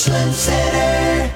Ashland Center.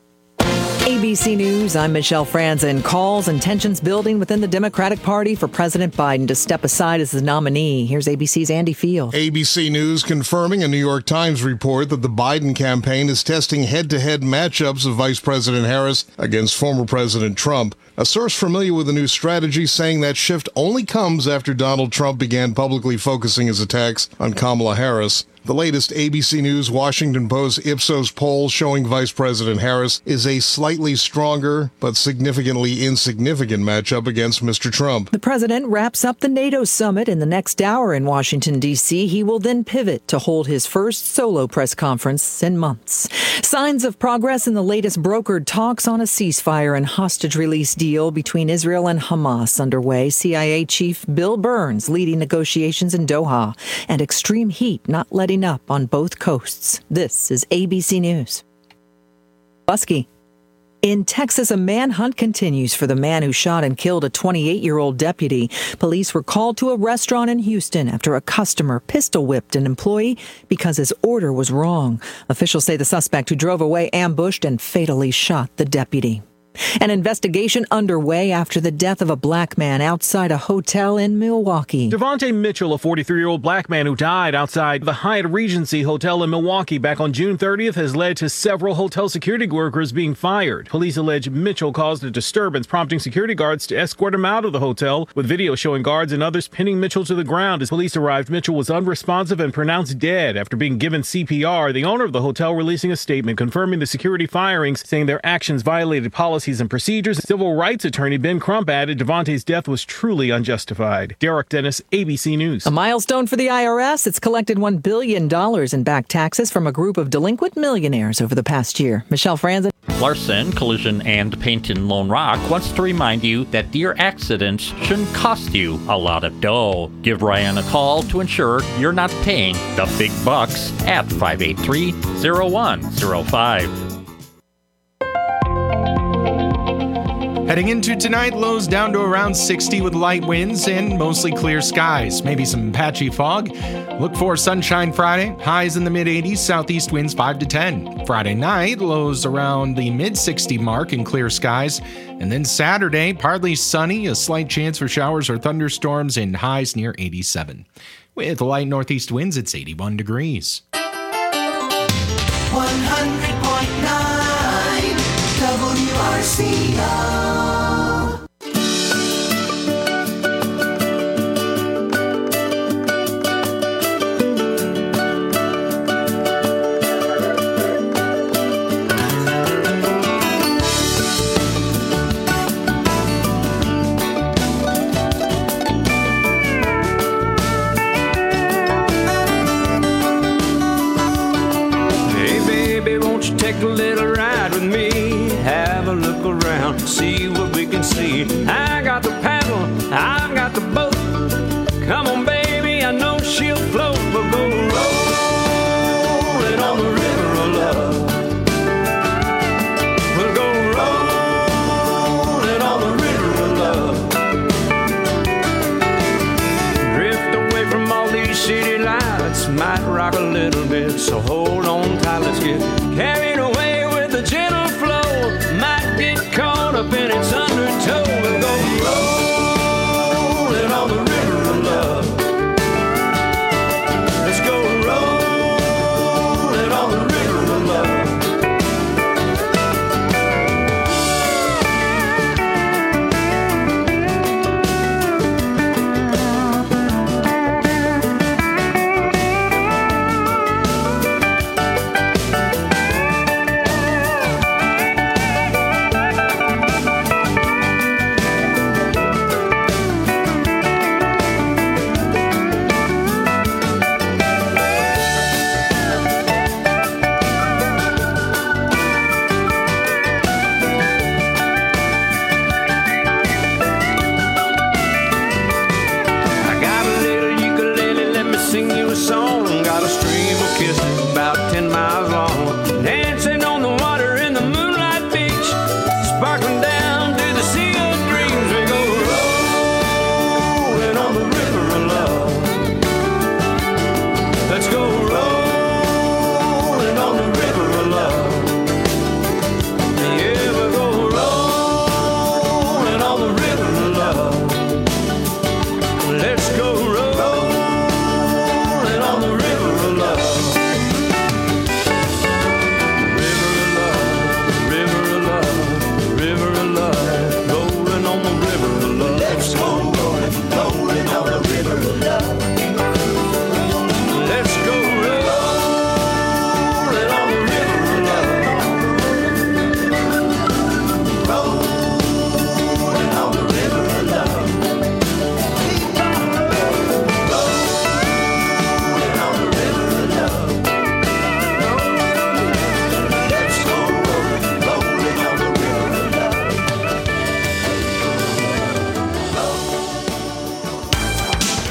ABC News, I'm Michelle Franzen. Calls and tensions building within the Democratic Party for President Biden to step aside as the nominee. Here's ABC's Andy Field. ABC News confirming a New York Times report that the Biden campaign is testing head-to-head matchups of Vice President Harris against former President Trump. A source familiar with the new strategy saying that shift only comes after Donald Trump began publicly focusing his attacks on Kamala Harris. The latest ABC News Washington Post Ipsos poll showing Vice President Harris is a slightly stronger but significantly insignificant matchup against Mr. Trump. The president wraps up the NATO summit in the next hour in Washington, D.C. He will then pivot to hold his first solo press conference in months. Signs of progress in the latest brokered talks on a ceasefire and hostage release deal between Israel and Hamas underway. CIA Chief Bill Burns leading negotiations in Doha, and extreme heat not letting up on both coasts. This is ABC News. Busky. In Texas, a manhunt continues for the man who shot and killed a 28-year-old deputy. Police were called to a restaurant in Houston after a customer pistol-whipped an employee because his order was wrong. Officials say the suspect who drove away ambushed and fatally shot the deputy. An investigation underway after the death of a black man outside a hotel in Milwaukee. Devontae Mitchell, a 43-year-old black man who died outside the Hyatt Regency Hotel in Milwaukee back on June 30th, has led to several hotel security workers being fired. Police allege Mitchell caused a disturbance, prompting security guards to escort him out of the hotel, with video showing guards and others pinning Mitchell to the ground. As police arrived, Mitchell was unresponsive and pronounced dead after being given CPR. The owner of the hotel releasing a statement confirming the security firings, saying their actions violated policies and procedures. Civil rights attorney Ben Crump added Devontae's death was truly unjustified. Derek Dennis, ABC News. A milestone for the IRS. It's collected $1 billion in back taxes from a group of delinquent millionaires over the past year. Michelle Franzen. Larson Collision and Paint in Lone Rock wants to remind you that your accidents shouldn't cost you a lot of dough. Give Ryan a call to ensure you're not paying the big bucks at 583-0105. Heading into tonight, lows down to around 60 with light winds and mostly clear skies. Maybe some patchy fog. Look for sunshine Friday, highs in the mid-80s, southeast winds 5 to 10. Friday night, lows around the mid-60 mark and clear skies. And then Saturday, partly sunny, a slight chance for showers or thunderstorms and highs near 87. With light northeast winds, it's 81 degrees. 100.9 WRCO. Take a little ride with me, have a look around, see what we can see. I got the paddle, I've got the boat. Come on, baby, I know she'll float. We'll go rolling on the river of love. We'll go rolling on the river of love. Drift away from all these city lights, might rock a little bit, so hold on tight, let's get carried away with the gentle flow. Might get caught up in its undertow. We'll go rolling on the river of love. Let's go rolling on the river of love.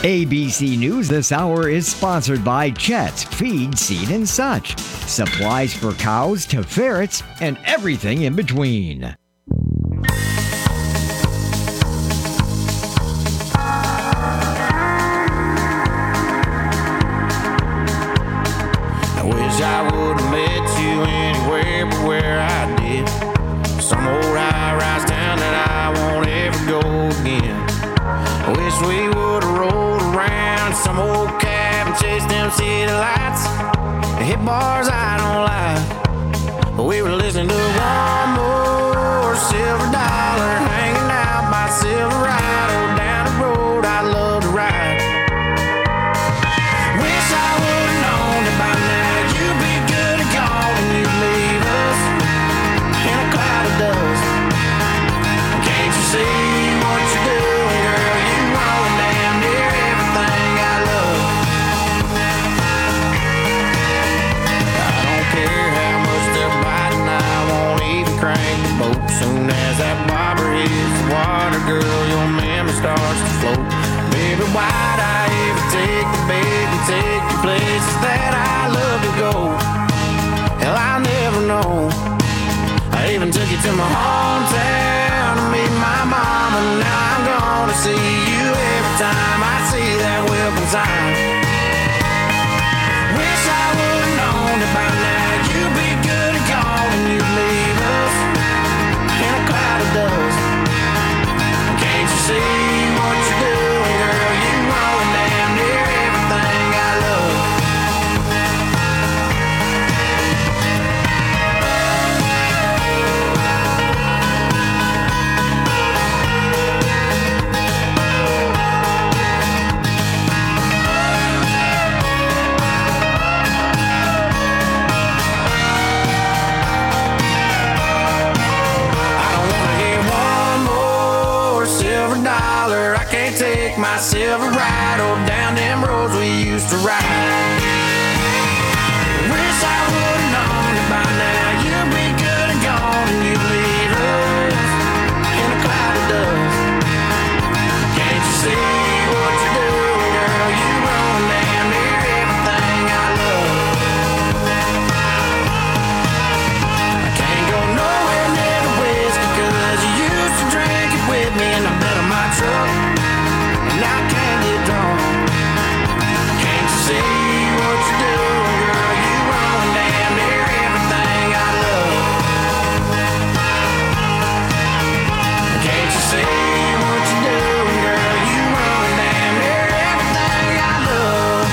ABC News this hour is sponsored by Chet's Feed, Seed, and Such. Supplies for cows to ferrets and everything in between. I wish I would have met you anywhere but where I did. Some old high-rise town that I won't ever go again. I wish we would have rolled around some old cab and chased them city lights and hit bars I don't like. But we were listening to one more silver dollar hanging out by Silverado down the road I love to ride. Wish I would have known that by now you'd be good and gone and you'd leave us in a cloud of dust. Can't you see what you're doing, girl? You own damn near everything I love. I don't care how much they're biting, I won't even crank the boat. Soon as that bobber hits the water, girl, your memory starts to float. Baby, why'd I ever take the bait and take you places that I love to go? Hell, I'll never know. I even took you to my hometown to meet my mom, and now I'm gonna see you every time I see that welcome sign. Wish I would've known that by now you'd be good and gone and you'd leave us in a cloud of dust. Can't you see what you're doing, girl? You own damn near everything I love. I can't take my Silverado down them roads we used to ride. Wish I would've known that by now you'd be good and gone and you'd leave us in a cloud of dust. Can't you see what you're doing, girl? You own damn near everything I love. I can't go nowhere near the whiskey 'cause you used to drink it with me in the bed of my truck. And I can't get drunk. Can't you see what you're doing, girl? You own damn near everything I love. Can't you see what you're doing, girl? You own damn near everything I love.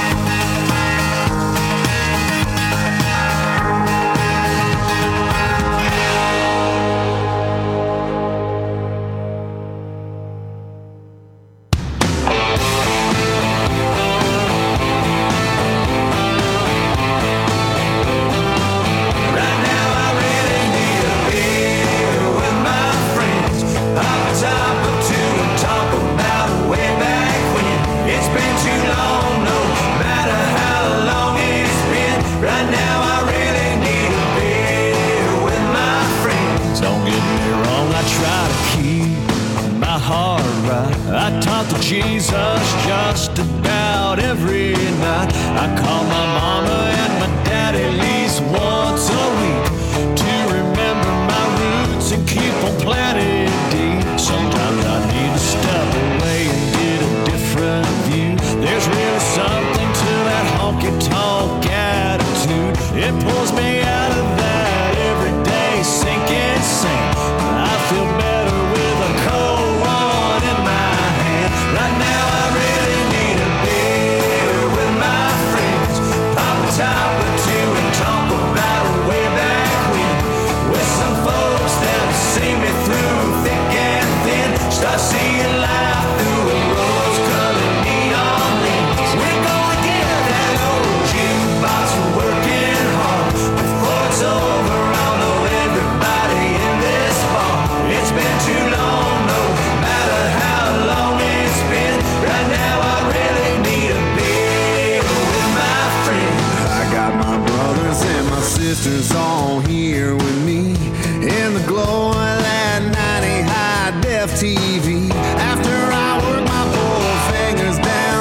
I talk to Jesus just about every night. I call my mama and my dad at least once a week to remember my roots and keep on planting deep. Sometimes I need to step away and get a different view. There's really something to that honky-tonk attitude. It pulls me out of that everyday sinking sand. I feel better with a cold one in my hand. Right now I really need a beer with my friends. Pop a top or two and talk about way back when. With some folks that'll see me through thick and thin. Start seeing life through a rose-colored neon lens. We're gonna get that old jukebox working hard. Before it's over, I'll know everybody in this bar. It's been too long, no matter how long it's been. Right now I really need a beer with my friends. I got my brothers and my sisters all here with me in the glow of that 90 high-def TV. After I work my four fingers down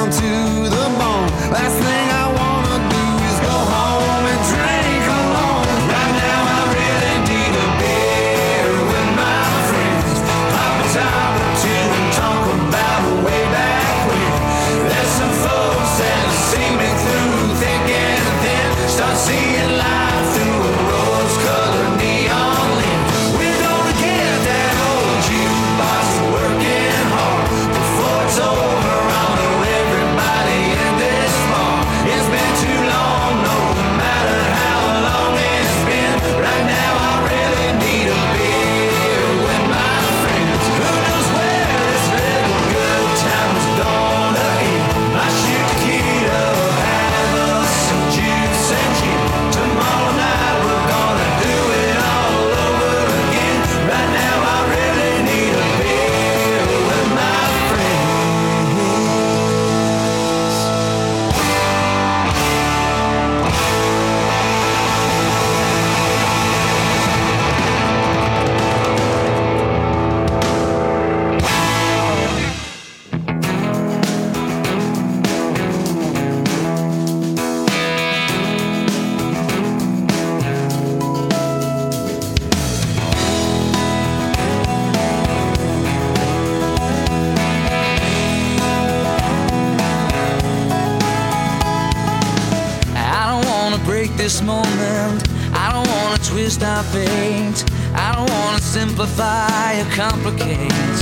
this moment. I don't wanna twist our fate. I don't wanna simplify or complicate.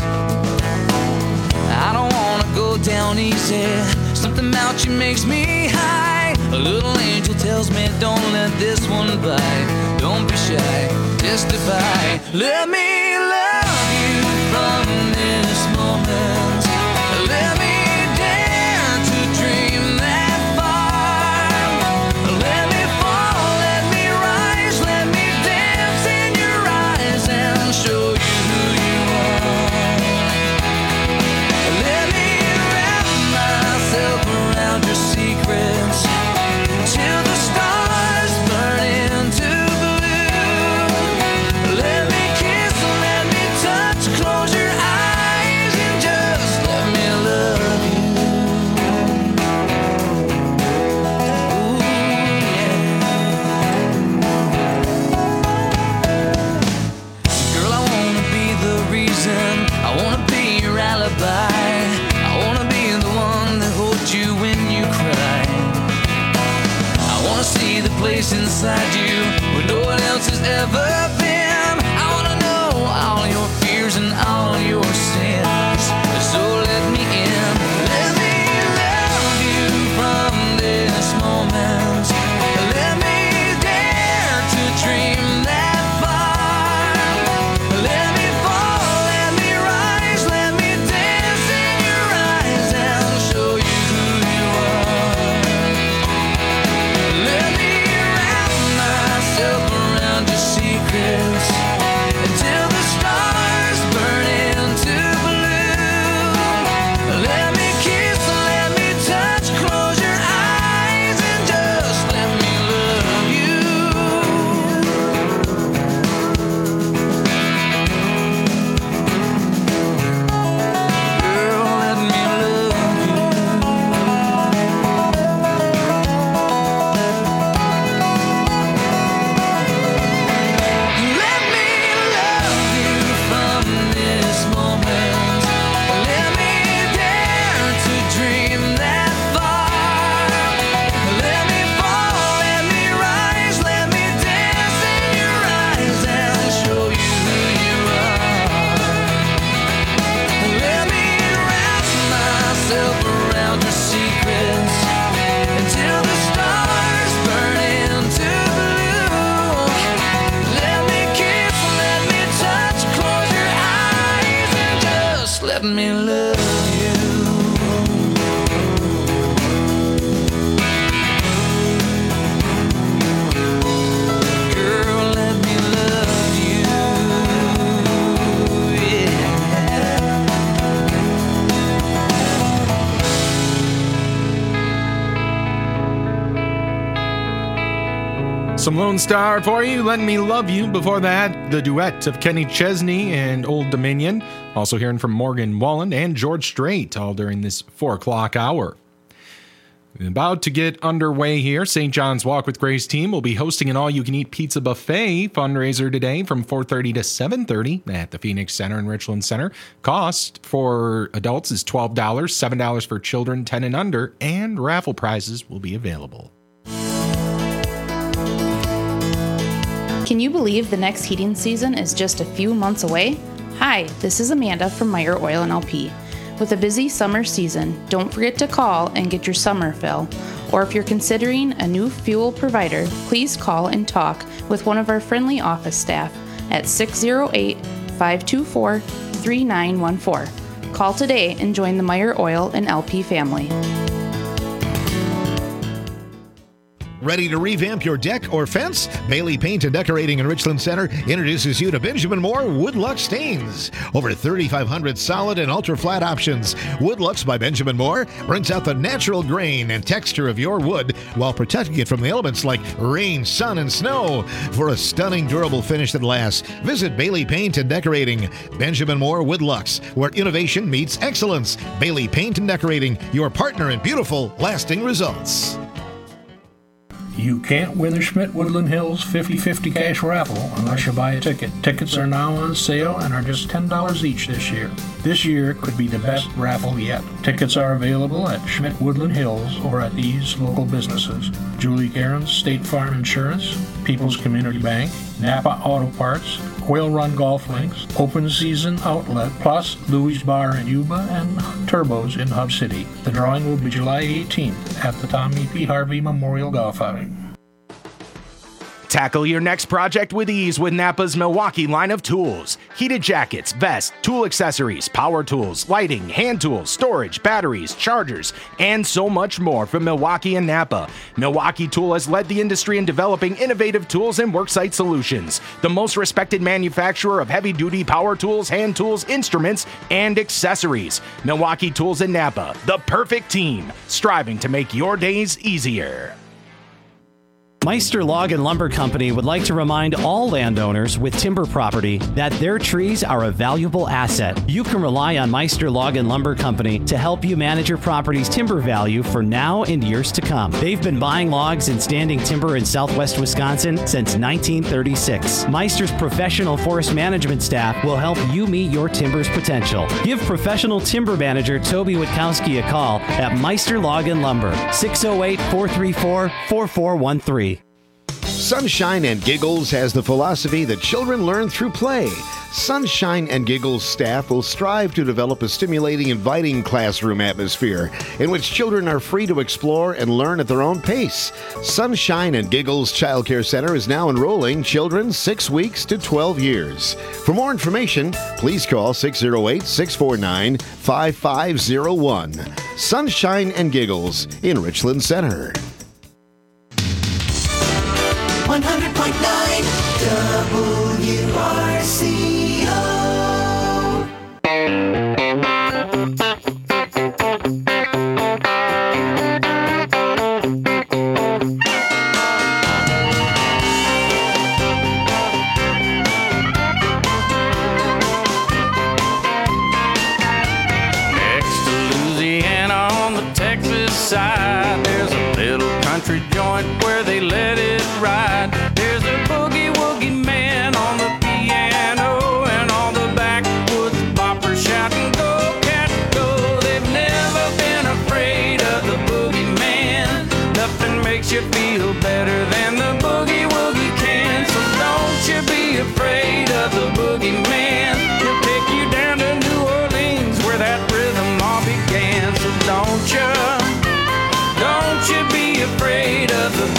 I don't wanna go down easy. Something about you makes me high. A little angel tells me don't let this one bite. Don't be shy, testify. Let me love you from this moment. Let me dare to dream that far. Let me fall, let me rise, let me dance in your eyes and show you who you are. Let me wrap myself around your secrets till the stars burn into blue. Let me kiss, let me touch, close your eyes and just let me love you. Ooh, yeah. Girl, I wanna be the reason, I wanna be your alibi. I wanna be the one that holds you when you cry. I wanna see the place inside you where no one else has ever been. I wanna know all your fears and all your sins. So let me in. Let me love you from this moment. Let me dare to dream that far. Let me fall, let me rise, let me dance in your eyes and show you who you are. Let me wrap myself around your secrets until the stars burn into blue. Let me kiss, let me touch, close your eyes and just let me love you. Girl, let me love you. Let me love you from this moment. Let me dare to dream that far. Let me fall, let me rise, let me dance in your eyes and show you who you are. Let me wrap myself around your secrets until the stars burn into blue. Let me kiss, let me touch, close your eyes and just let me love you. Girl, let me love you. Yeah. Some Lone Star for you, Let Me Love You. Before that, the duet of Kenny Chesney and Old Dominion. Also hearing from Morgan Wallen and George Strait, all during this 4 o'clock hour. About to get underway here. St. John's Walk with Grace team will be hosting an all-you-can-eat pizza buffet fundraiser today from 4:30 to 7:30 at the Phoenix Center and Richland Center. Cost for adults is $12, $7 for children 10 and under, and raffle prizes will be available. Can you believe the next heating season is just a few months away? Hi, this is Amanda from Meyer Oil and LP. With a busy summer season, don't forget to call and get your summer fill. Or if you're considering a new fuel provider, please call and talk with one of our friendly office staff at 608-524-3914. Call today and join the Meyer Oil and LP family. Ready to revamp your deck or fence? Bailey Paint and Decorating in Richland Center introduces you to Benjamin Moore Woodlux Stains. Over 3,500 solid and ultra-flat options. Woodlux by Benjamin Moore brings out the natural grain and texture of your wood while protecting it from the elements like rain, sun, and snow. For a stunning, durable finish that lasts, visit Bailey Paint and Decorating. Benjamin Moore Woodlux, where innovation meets excellence. Bailey Paint and Decorating, your partner in beautiful, lasting results. You can't win the Schmidt Woodland Hills 50-50 cash raffle unless you buy a ticket. Tickets are now on sale and are just $10 each this year. This year could be the best raffle yet. Tickets are available at Schmidt Woodland Hills or at these local businesses: Julie Cairns State Farm Insurance, People's Community Bank, Napa Auto Parts, Quail Run Golf Links, Open Season Outlet, plus Louis Bar in Yuba and Turbos in Hub City. The drawing will be July 18th at the Tommy P. Harvey Memorial Golf Outing. Tackle your next project with ease with Napa's Milwaukee line of tools. Heated jackets, vests, tool accessories, power tools, lighting, hand tools, storage, batteries, chargers, and so much more from Milwaukee and Napa. Milwaukee Tool has led the industry in developing innovative tools and worksite solutions. The most respected manufacturer of heavy-duty power tools, hand tools, instruments, and accessories. Milwaukee Tools and Napa, the perfect team, striving to make your days easier. Meister Log and Lumber Company would like to remind all landowners with timber property that their trees are a valuable asset. You can rely on Meister Log and Lumber Company to help you manage your property's timber value for now and years to come. They've been buying logs and standing timber in southwest Wisconsin since 1936. Meister's professional forest management staff will help you meet your timber's potential. Give professional timber manager Toby Witkowski a call at Meister Log and Lumber, 608-434-4413. Sunshine and Giggles has the philosophy that children learn through play. Sunshine and Giggles staff will strive to develop a stimulating, inviting classroom atmosphere in which children are free to explore and learn at their own pace. Sunshine and Giggles Child Care Center is now enrolling children 6 weeks to 12 years. For more information, please call 608-649-5501. Sunshine and Giggles in Richland Center. 100.9 Next to Louisiana on the Texas side, there's a little country joint where they let it ride. There's a boogie-woogie man on the piano, and all the backwoods boppers shouting, "Go, cat, go." They've never been afraid of the boogeyman. Nothing makes you feel better than the boogie-woogie can. So don't you be afraid of the boogeyman. He'll take you down to New Orleans where that rhythm all began. So don't you be afraid of the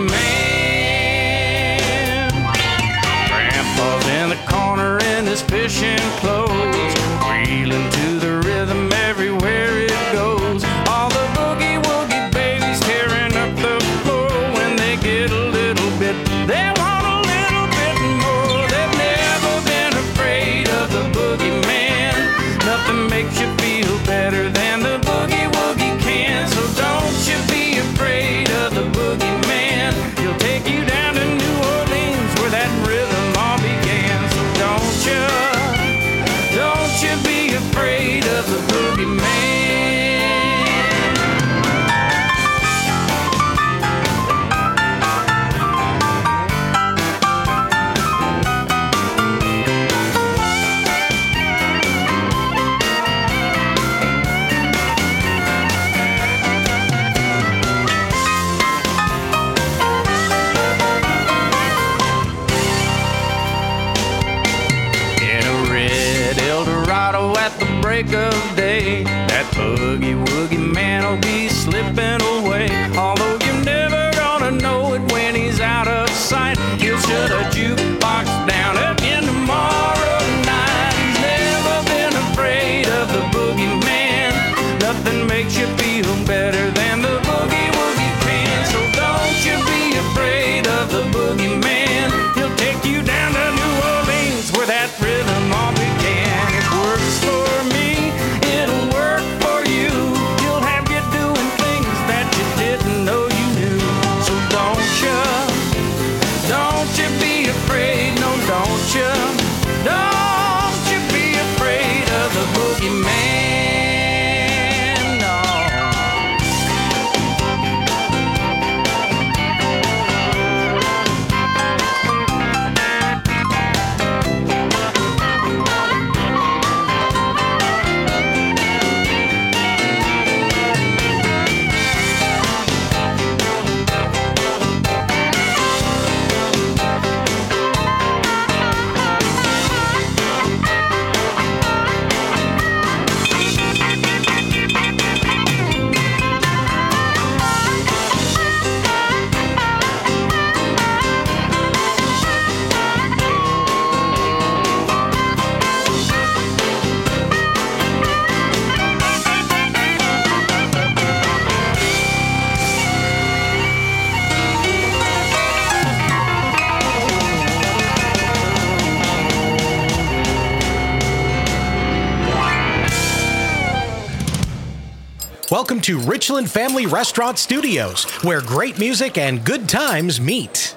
boogeyman. Grandpa's in the corner in his fishing clothes, reeling to the rhythm everywhere it goes. All the boogie-woogie babies tearing up the floor. When they get a little bit, they want a little bit more. They've never been afraid of the boogeyman. Nothing makes you feel better than the boogie-woogie can. So don't you be afraid of the boogeyman. He'll take you down to New Orleans where that rhythm all began. So don't you be afraid of the boogeyman. At the break of day, that boogie-woogie man will be slipping away. Although you're never gonna know it when he's out of sight. He'll shut a jukebox down again tomorrow night. He's never been afraid of the boogeyman. Nothing makes you feel better than the boogie-woogie can. So don't you be afraid of the boogeyman. He'll take you down to New Orleans where that rhythm all began. It works for me, it'll work for you. He'll have you doing things that you didn't know you knew. So don't you be afraid, no, don't you Welcome to Richland Family Restaurant Studios, where great music and good times meet.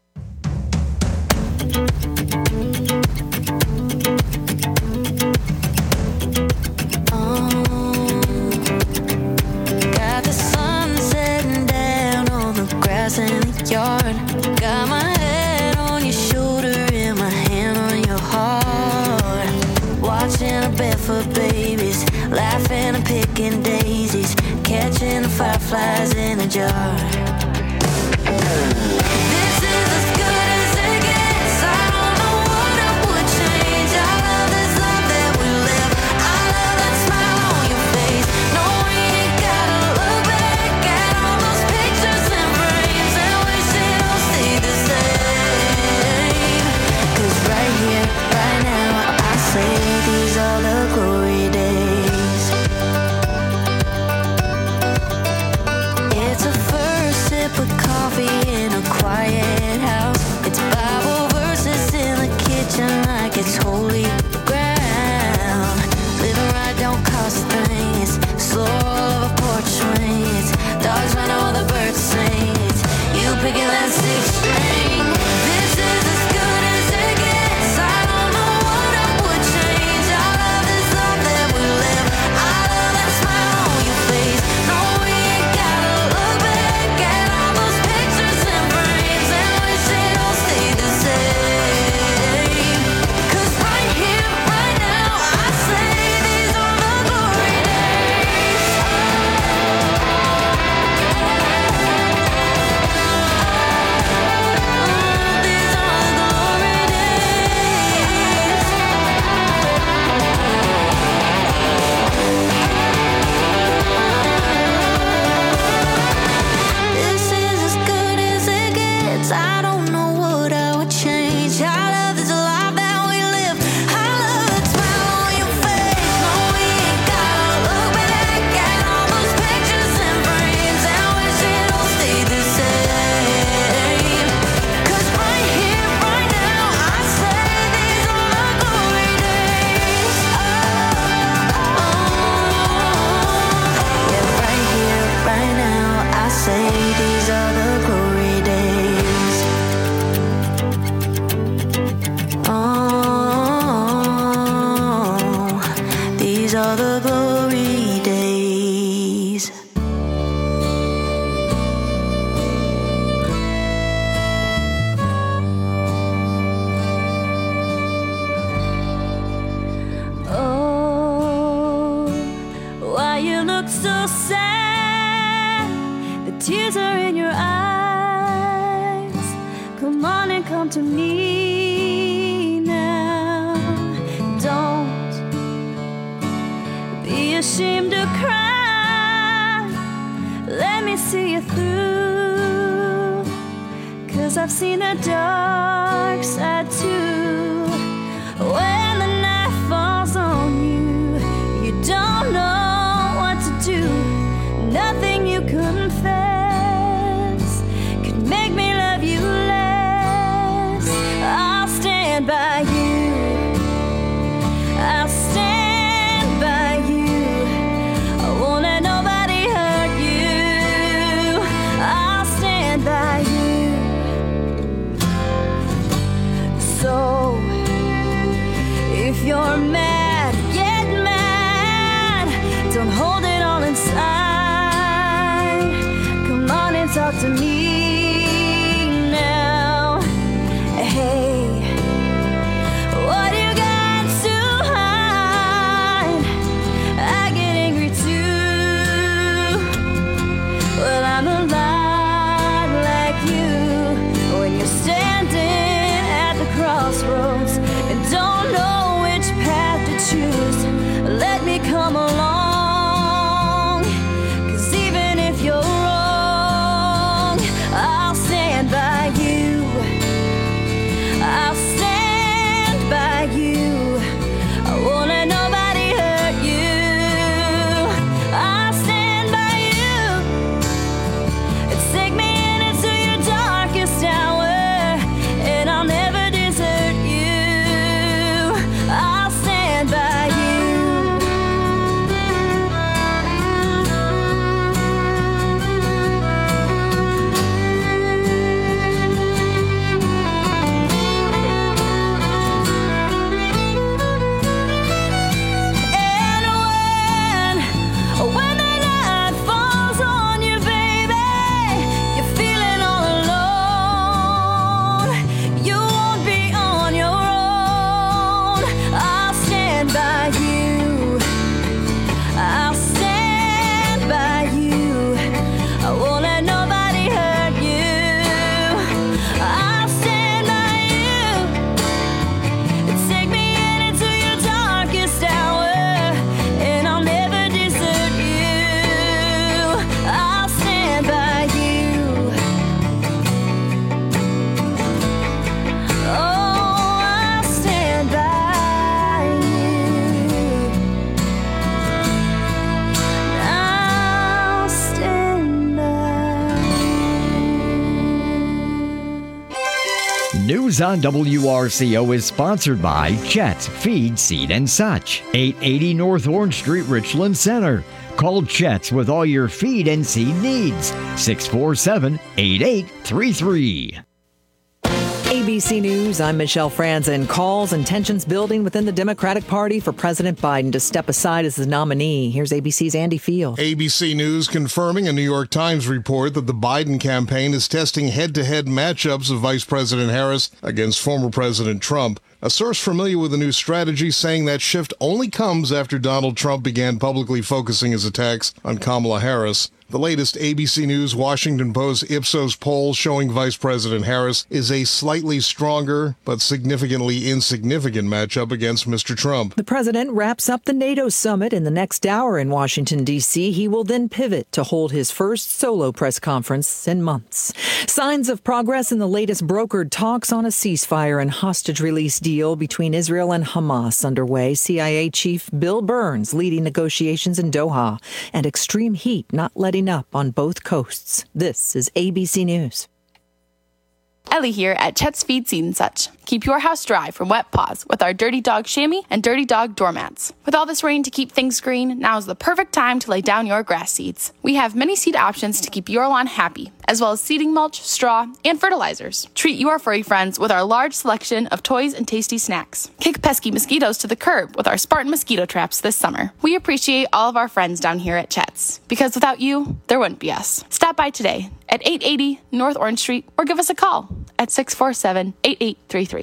Got the sun setting down on the grass in the yard. Got my head on your shoulder and my hand on your heart. Watching the barefoot babies, laughing and picking daisies, catching the fireflies in a jar. This is as good as it gets. I don't know what I would change. I love this love that we live. I love that smile on your face. No, we ain't gotta look back at all those pictures and frames and wish it all stayed the same. 'Cause right here, right now, I say these are the glory days. It's a first sip of coffee in a quiet house. It's Bible verses in the kitchen like it's holy ground. Living right don't cost a thing. It's slow of a porch swing. It's dogs run all the birds sing. It's you picking that sixth string. This is as good as it gets. I don't know what I would change. I love this love that we live. I love that smile on your face. No, we ain't gotta look back at all those pictures and frames and wish it all stayed the same. 'Cause right here, right now, I say these are the glory days. This is as good as it gets. I don't know what I would change. I love this life that we live. I love that smile on your face. No, we ain't gotta look back at all those pictures and frames and wish it all stayed the same. 'Cause right here, right now, I say these are the glory days. Yeah, right here, right now, I say these are the glory days. Oh, these are the glory days. Oh, why you look so sad? The tears are in your eyes. Come on and come to me now. Don't be ashamed to cry. Let me see you through. 'Cause I've seen the dark side too. When the night falls on you, you don't know what to do. Nothing you confess could make me love you less. I'll stand by you. I'll stand by you. I won't let nobody hurt you. I'll stand by you. So News on WRCO is sponsored by Chet's Feed, Seed, and Such, 880 North Orange Street, Richland Center. Call Chet's with all your feed and seed needs. 647-8833. ABC News, I'm Michelle Franzen. Calls and tensions building within the Democratic Party for President Biden to step aside as the nominee. Here's ABC's Andy Field. ABC News confirming a New York Times report that the Biden campaign is testing head-to-head matchups of Vice President Harris against former President Trump. A source familiar with the new strategy saying that shift only comes after Donald Trump began publicly focusing his attacks on Kamala Harris. The latest ABC News Washington Post Ipsos poll showing Vice President Harris is a slightly stronger but significantly insignificant matchup against Mr. Trump. The president wraps up the NATO summit in the next hour in Washington, D.C. He will then pivot to hold his first solo press conference in months. Signs of progress in the latest brokered talks on a ceasefire and hostage release deal between Israel and Hamas underway. CIA Chief Bill Burns leading negotiations in Doha, and extreme heat not letting up on both coasts. This is ABC News. Ellie here at Chet's Feed, Seed, and Such. Keep your house dry from wet paws with our Dirty Dog chamois and Dirty Dog doormats. With all this rain to keep things green, now is the perfect time to lay down your grass seeds. We have many seed options to keep your lawn happy, as well as seeding mulch, straw, and fertilizers. Treat your furry friends with our large selection of toys and tasty snacks. Kick pesky mosquitoes to the curb with our Spartan mosquito traps this summer. We appreciate all of our friends down here at Chet's, because without you, there wouldn't be us. Stop by today at 880 North Orange Street or give us a call at 647-8833.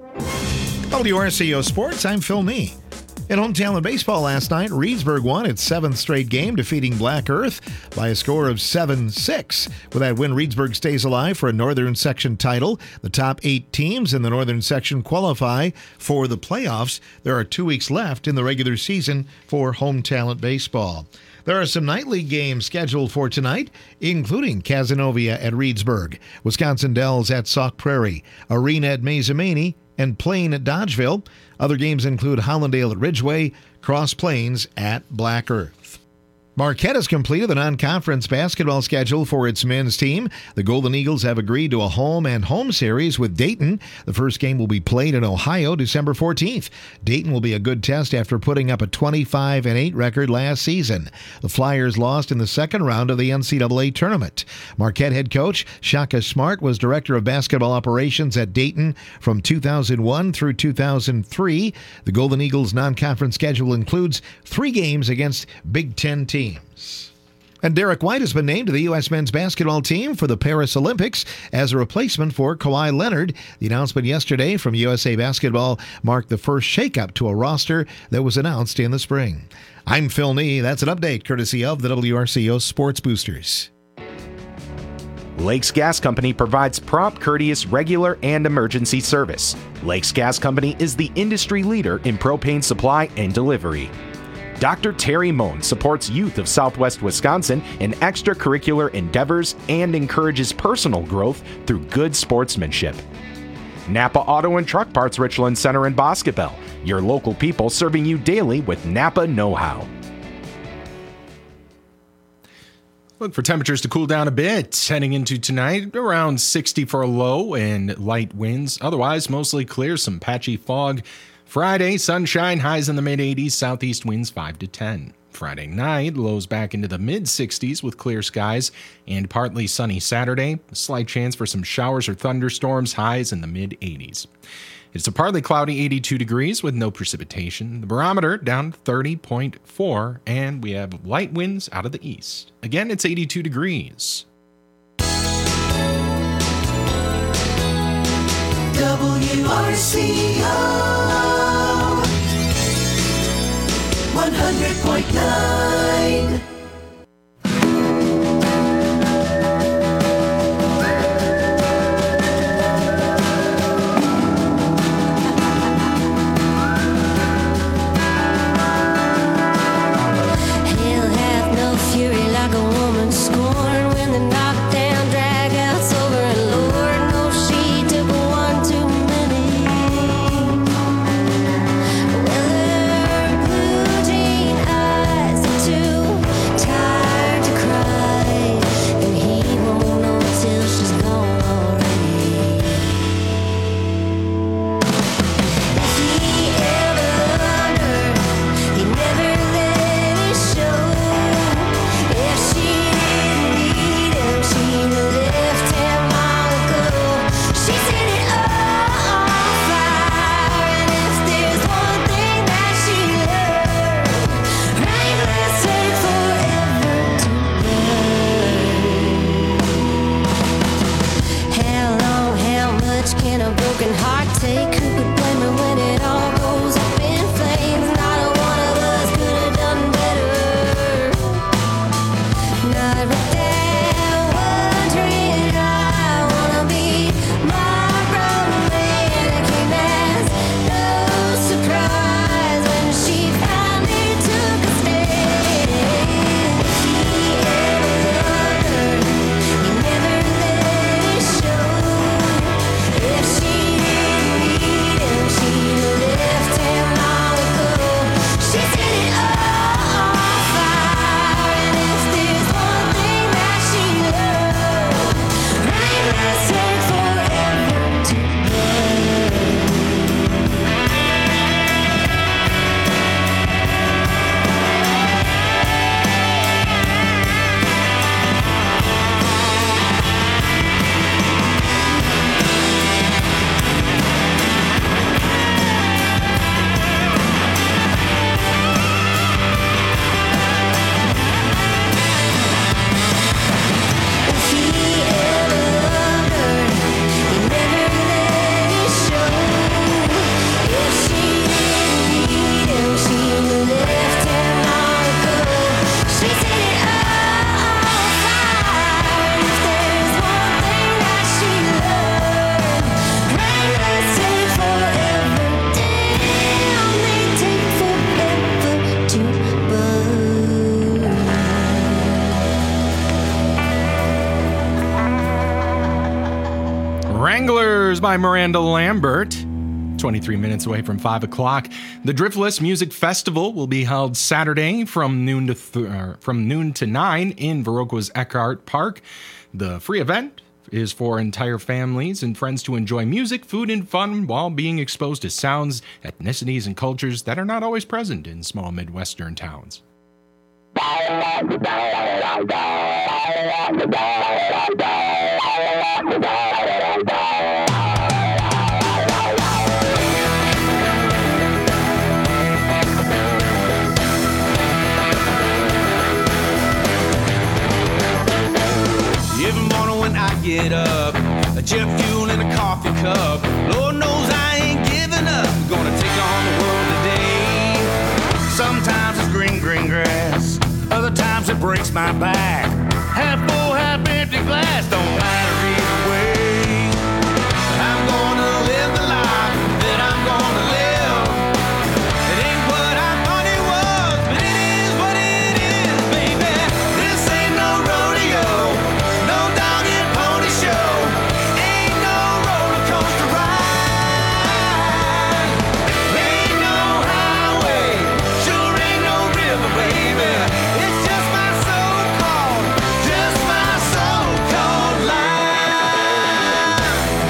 WRCO Sports, I'm Phil Nee. In hometown baseball last night, Reedsburg won its 7th straight game, defeating Black Earth by a score of 7-6. With that win, Reedsburg stays alive for a Northern Section title. The top 8 teams in the Northern Section qualify for the playoffs. There are 2 weeks left in the regular season for home talent baseball. There are some nightly games scheduled for tonight, including Cazenovia at Reedsburg, Wisconsin Dells at Sauk Prairie, Arena at Mazamanie, and Plain at Dodgeville. Other games include Hollandale at Ridgeway, Cross Plains at Black Earth. Marquette has completed the non-conference basketball schedule for its men's team. The Golden Eagles have agreed to a home-and-home series with Dayton. The first game will be played in Ohio December 14th. Dayton will be a good test after putting up a 25-8 record last season. The Flyers lost in the second round of the NCAA tournament. Marquette head coach Shaka Smart was director of basketball operations at Dayton from 2001 through 2003. The Golden Eagles' non-conference schedule includes 3 games against Big Ten teams. And Derek White has been named to the U.S. men's basketball team for the Paris Olympics as a replacement for Kawhi Leonard. The announcement yesterday from USA Basketball marked the first shakeup to a roster that was announced in the spring. I'm Phil Nee. That's an update courtesy of the WRCO Sports Boosters. Lakes Gas Company provides prompt, courteous, regular, and emergency service. Lakes Gas Company is the industry leader in propane supply and delivery. Dr. Terry Moan supports youth of Southwest Wisconsin in extracurricular endeavors and encourages personal growth through good sportsmanship. Napa Auto and Truck Parts Richland Center in Boscobel, your local people serving you daily with Napa know-how. Look for temperatures to cool down a bit heading into tonight, around 60 for a low and light winds. Otherwise, mostly clear, some patchy fog. Friday, sunshine, highs in the mid-80s, southeast winds 5 to 10. Friday night, lows back into the mid-60s with clear skies, and partly sunny Saturday. A slight chance for some showers or thunderstorms, highs in the mid-80s. It's a partly cloudy 82 degrees with no precipitation. The barometer down 30.4, and we have light winds out of the east. Again, it's 82 degrees. WRCO 100.9. Stars by Miranda Lambert. 23 minutes away from 5 o'clock. The Driftless Music Festival will be held Saturday from noon to 9 in Viroqua's Eckhart Park. The free event is for entire families and friends to enjoy music, food, and fun while being exposed to sounds, ethnicities, and cultures that are not always present in small Midwestern towns. Every morning when I get up, a jet fuel in a coffee cup. Lord knows I ain't giving up. Gonna take on the world today. Sometimes it's green, green grass. Other times it breaks my back. Half full, half empty glass. Don't matter either way. I'm gonna live the life that I'm gonna live. It ain't what I thought it was, but it is what it is, baby. This ain't no rodeo. No dog and pony show. Ain't no roller coaster ride. Ain't no highway. Sure ain't no river, baby. It's just my so-called life.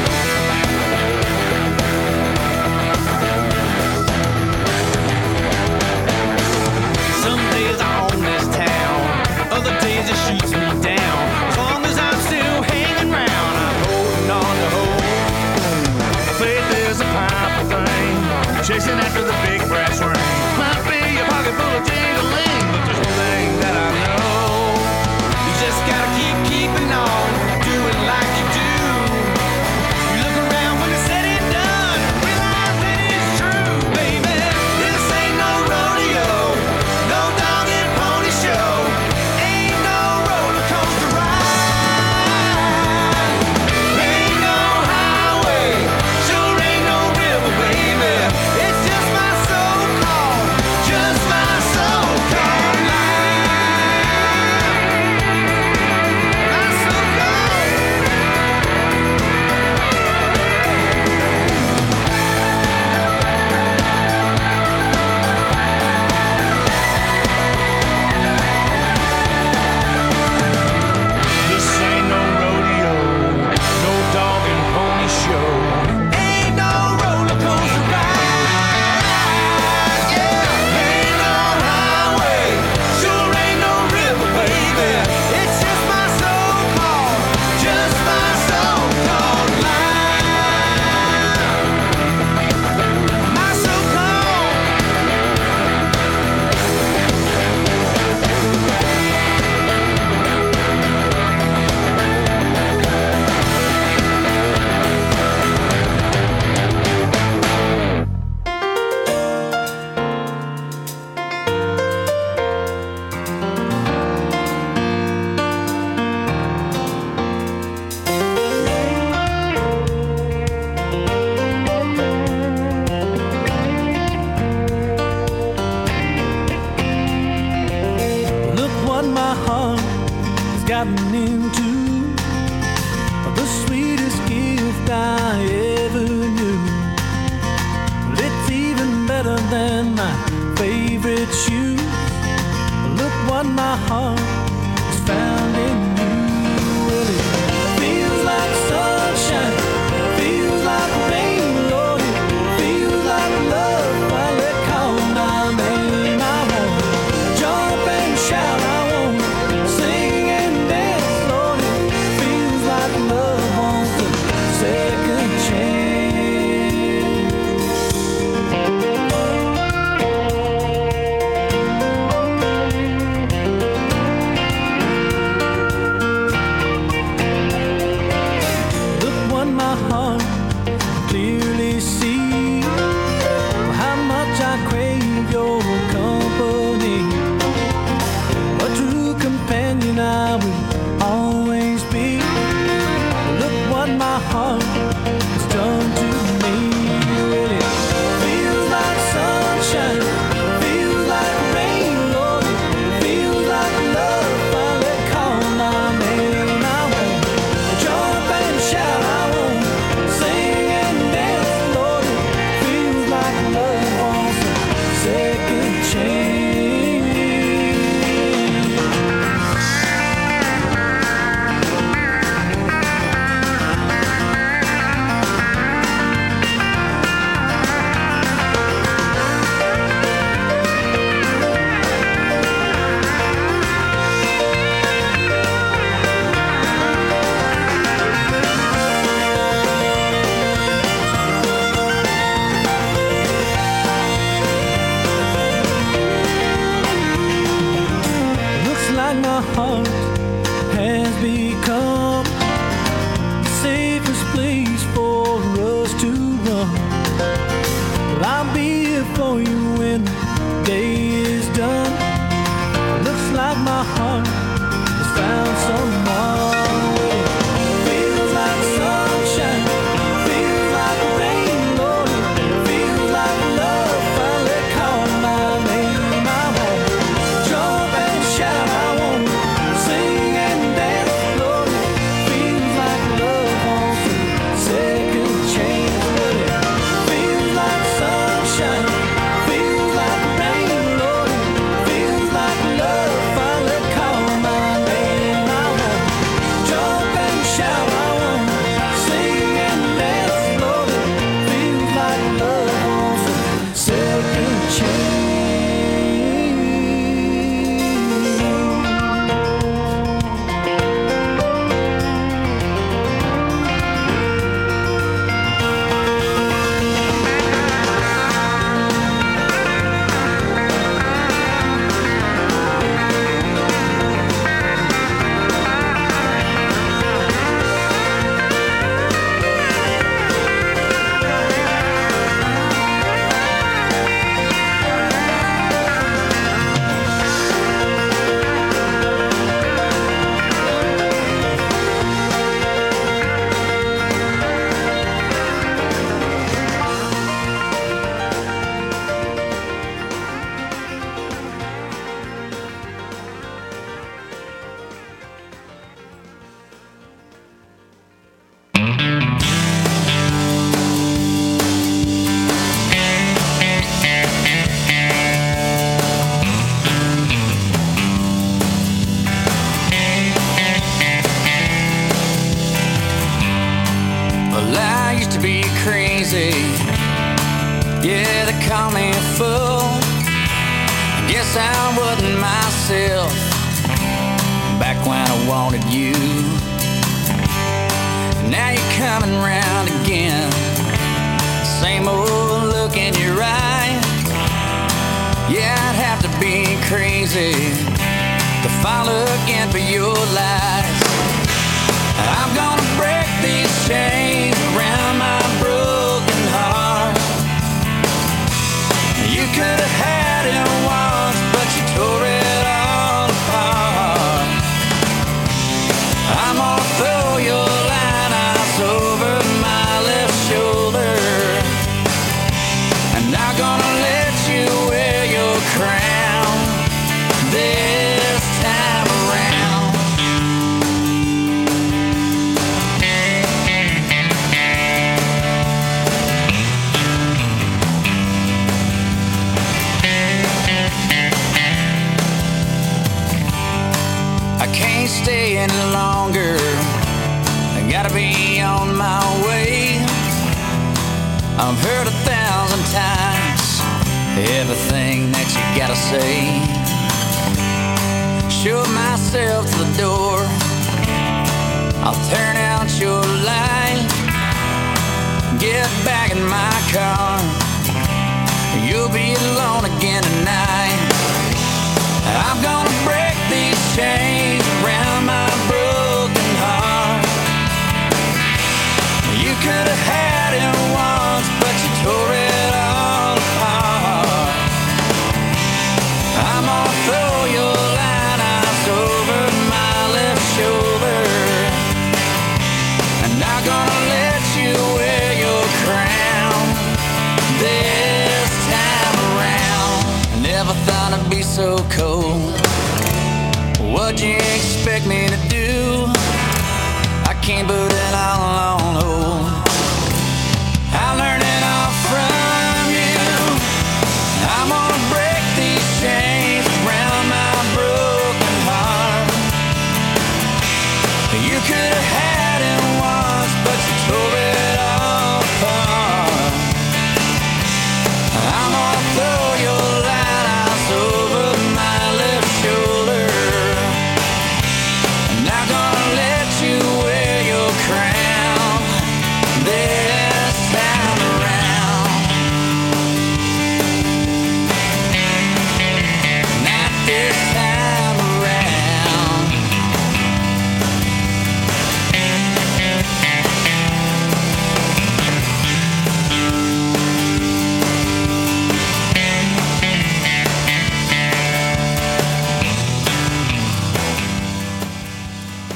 Some days I own this town. Other days it shoots me down. As long as I'm still hanging round, I'm holding on to hope. Faith is a powerful thing, chasing after the big brass ring. Might be a pocket full of ding-a-ling, but there's one thing that I know. You just gotta keeping on, doing like you do. You look around when it's said and done, realize that it's true, baby. This ain't no rodeo, no dog and pony show. Ain't no roller coaster ride. Ain't no highway, sure ain't no river, baby. It's just my so-called gotten into the sweetest gift I ever knew. Well, it's even better than my favorite shoes. Look what my heart has found in you. Well, it feels like sunshine, feels like rain, Lord, it feels like love while it calls my name. I won't jump and shout, I won't sing and dance, Lord, it feels like love wants a second chance. like my heart has become the safest place for us to run. Well, I'll be here for you when the day is done. Looks like my heart has found someone. Feels like sunshine, feels like rain, Lord. It feels like love finally called my name. I won't jump and shout, I won't sing and dance, Lord. It feels like love wants a second chance, but it feels like sunshine, feels like rain, Lord. It feels like love finally called my name. I won't jump and shout, I won't sing and dance, Lord. It feels like love wants a second chance. Well, I used to be crazy. Yeah, they call me a fool. Guess I wasn't myself back when I wanted you. Now you're coming round again. Same old look in your eye. Yeah, I'd have to be crazy to fall again for your lies. I'm gonna break these chains around my broken heart. You could have had it once, but you tore it all apart. I'm gonna throw your line eyes over my left shoulder, and I'm gonna let you wear your crown this time around. I can't stay any longer. I gotta be on my way. I've heard 1,000 times everything that you gotta say. Shove myself to the door. I'll turn out your light. Get back in my car. You'll be alone again tonight. I'm gonna break these chains around my broken heart. You could have had it once, but you tore it all apart. I'm gonna throw your line eyes over my left shoulder, and I'm gonna let you wear your crown this time around. I never thought I'd be so cold. What'd you expect me to do? I can't put it all on hold. I learned it all from you. I'm gonna break these chains around my broken heart. You could have had it once, but you tore it all apart. I'm gonna throw your light eyes over my left shoulder, and I'm gonna let you wear your crown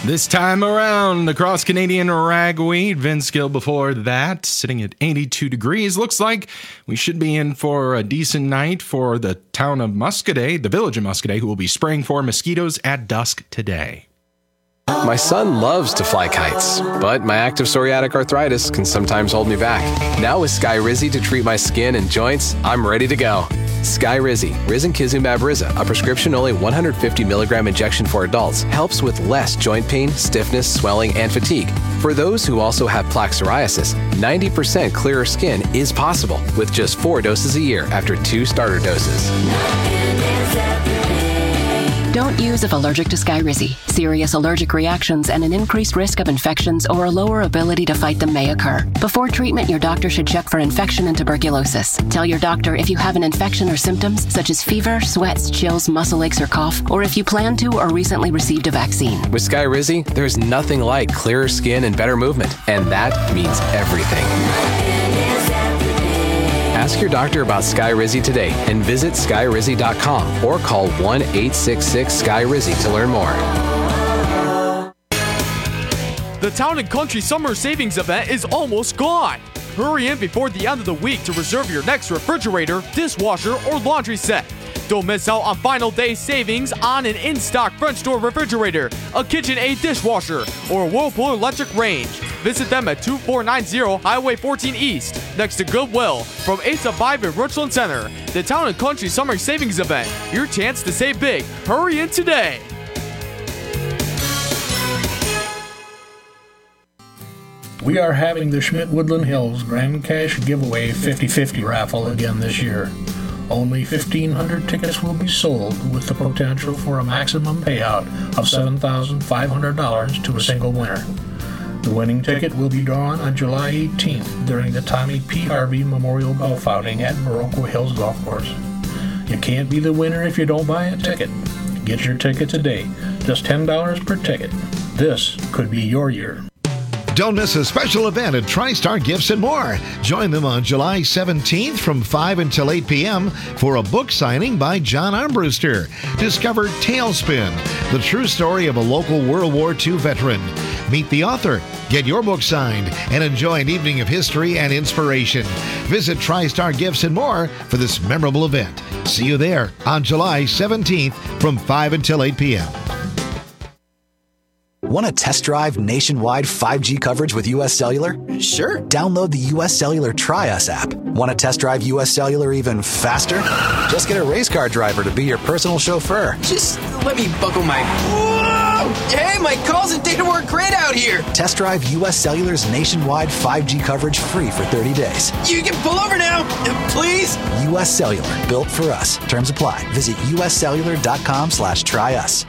This time around, the cross-Canadian ragweed, Vince Gill before that, sitting at 82 degrees. Looks like we should be in for a decent night for the town of Muscoda, the village of Muscoda, who will be spraying for mosquitoes at dusk today. My son loves to fly kites, but my active psoriatic arthritis can sometimes hold me back. Now with Skyrizi to treat my skin and joints, I'm ready to go. Skyrizi, risankizumab Riza, a prescription-only 150 milligram injection for adults, helps with less joint pain, stiffness, swelling, and fatigue. For those who also have plaque psoriasis, 90% clearer skin is possible with just 4 doses a year after 2 starter doses. Don't use if allergic to Skyrizi. Serious allergic reactions and an increased risk of infections or a lower ability to fight them may occur. Before treatment, your doctor should check for infection and tuberculosis. Tell your doctor if you have an infection or symptoms such as fever, sweats, chills, muscle aches, or cough, or if you plan to or recently received a vaccine. With Skyrizi, there's nothing like clearer skin and better movement, and that means everything. Ask your doctor about Skyrizi today and visit skyrizi.com or call 1-866-SKY-RIZI to learn more. The Town & Country Summer Savings Event is almost gone. Hurry in before the end of the week to reserve your next refrigerator, dishwasher, or laundry set. Don't miss out on final day savings on an in-stock French door refrigerator, a KitchenAid dishwasher, or a Whirlpool electric range. Visit them at 2490 Highway 14 East, next to Goodwill, from 8 to 5 in Richland Center. The Town & Country Summer Savings Event. Your chance to save big. Hurry in today. We are having the Schmidt Woodland Hills Grand Cash Giveaway 50-50 raffle again this year. Only 1,500 tickets will be sold with the potential for a maximum payout of $7,500 to a single winner. The winning ticket will be drawn on July 18th during the Tommy P. Harvey Memorial Golf Outing at Baroque Hills Golf Course. You can't be the winner if you don't buy a ticket. Get your ticket today. Just $10 per ticket. This could be your year. Don't miss a special event at TriStar Gifts and More. Join them on July 17th from 5 until 8 p.m. for a book signing by John Armbruster. Discover Tailspin, the true story of a local World War II veteran. Meet the author, get your book signed, and enjoy an evening of history and inspiration. Visit TriStar Gifts and More for this memorable event. See you there on July 17th from 5 until 8 p.m. Want to test drive nationwide 5G coverage with U.S. Cellular? Sure. Download the U.S. Cellular Try Us app. Want to test drive U.S. Cellular even faster? Just get a race car driver to be your personal chauffeur. Just let me buckle my... Whoa! Hey, my calls and data work great out here. Test drive U.S. Cellular's nationwide 5G coverage free for 30 days. You can pull over now, please. U.S. Cellular, built for us. Terms apply. Visit uscellular.com/tryus.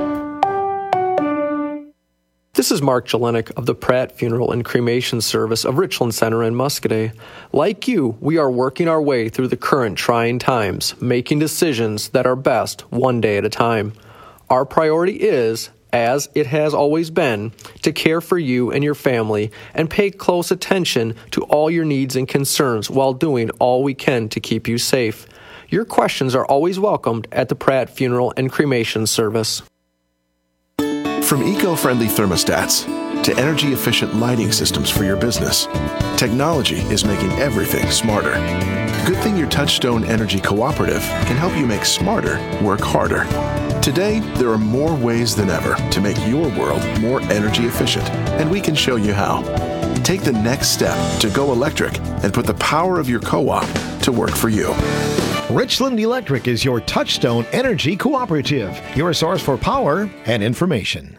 This is Mark Jelinek of the Pratt Funeral and Cremation Service of Richland Center in Muscoda. Like you, we are working our way through the current trying times, making decisions that are best one day at a time. Our priority is, as it has always been, to care for you and your family and pay close attention to all your needs and concerns while doing all we can to keep you safe. Your questions are always welcomed at the Pratt Funeral and Cremation Service. From eco-friendly thermostats to energy-efficient lighting systems for your business, technology is making everything smarter. Good thing your Touchstone Energy Cooperative can help you make smarter work harder. Today, there are more ways than ever to make your world more energy efficient, and we can show you how. Take the next step to go electric and put the power of your co-op to work for you. Richland Electric is your Touchstone Energy Cooperative, your source for power and information.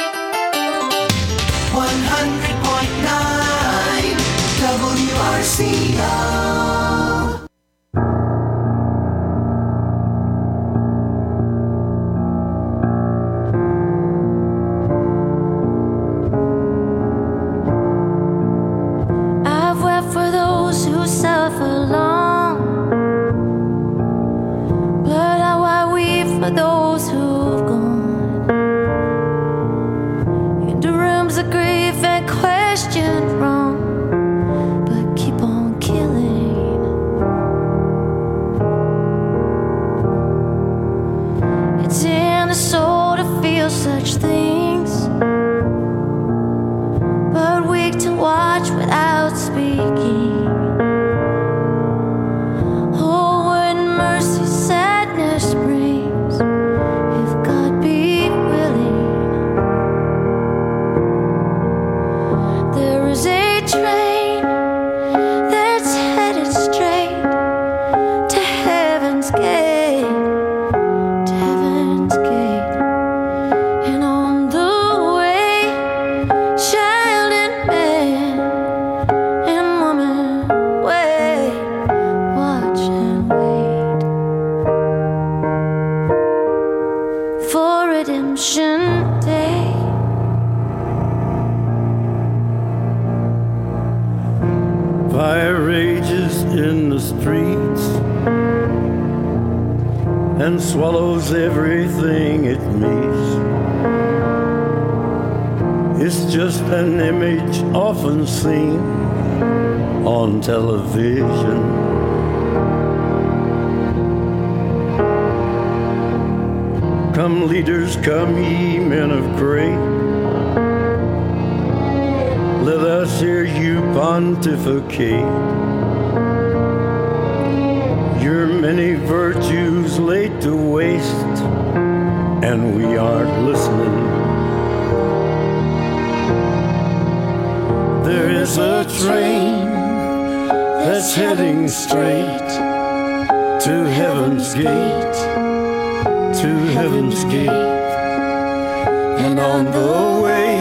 100.9 WRCO. I've wept for those who suffer long, but how I weep for those who've gone into rooms of grief and questioned wrong, but keep on killing. It's in the soul to feel such things. redemption day. Fire rages in the streets and swallows everything it meets. It's just an image often seen on television. Come leaders, come ye men of great, let us hear you pontificate. Your many virtues laid to waste, and we aren't listening. There is a train that's heading straight to heaven's gate, to heaven's gate. And on the way,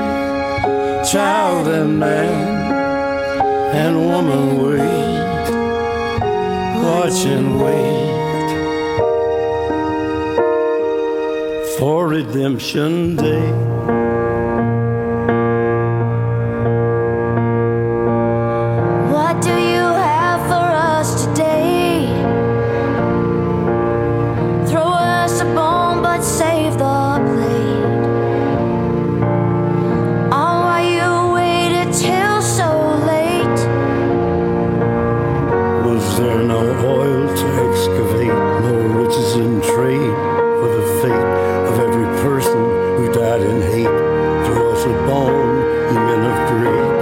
child and man and woman wait, watch and wait for redemption day. What do you have for us today? Throw us a bone but save the blade. Oh, why you waited till so late? Was there no oil to excavate, no riches in trade for the fate of every person who died in hate? Throw us a bone, ye men of great.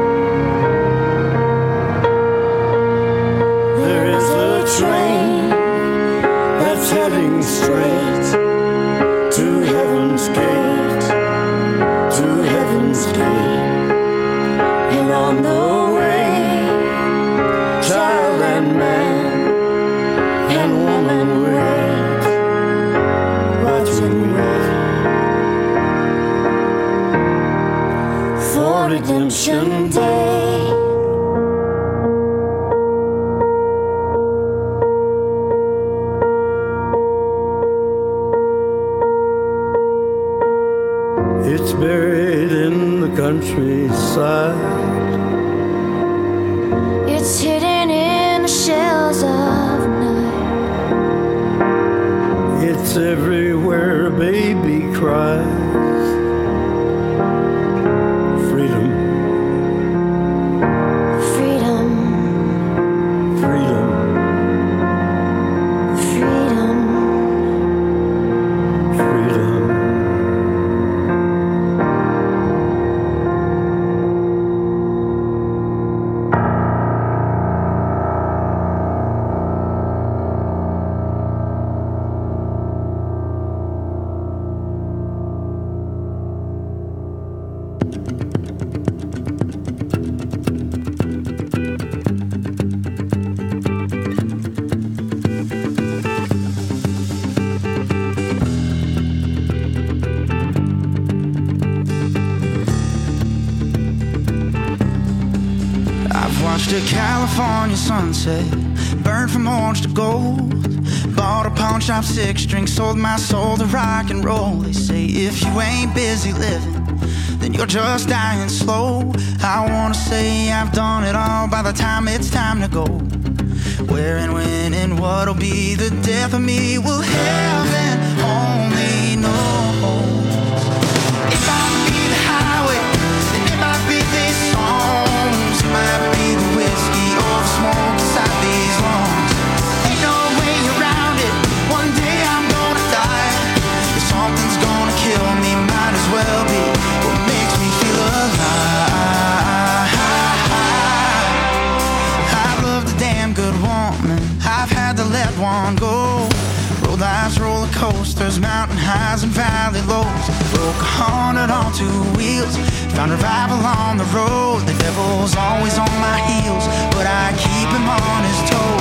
There is a train that's heading straight to heaven's gate, to heaven's gate. And on the way, child and man and woman wait, watch and wait for redemption day. It's buried in the countryside. It's hidden in the shells of night. It's everywhere a baby cries. Freedom, Freedom, freedom, freedom. freedom. I've watched a California sunset burn from orange to gold. Bought a pawn shop 6-string, sold my soul to rock and roll. They say if you ain't busy living, then you're just dying slow. I wanna say I've done it all by the time it's time to go. Where and when and what'll be the death of me will heaven only know. It might be the highway, and it might be these songs. It might be the whiskey or the smoke inside these lungs. Ain't no way around it, one day I'm gonna die. If something's gonna kill me, might as well be what makes me feel alive. I've loved a damn good woman, I've had to let one go. Rode life's roller coasters, mountain highs and valley lows. Broke 100 on 2 wheels, found revival on the road. The devil's always on my heels, but I keep him on his toes.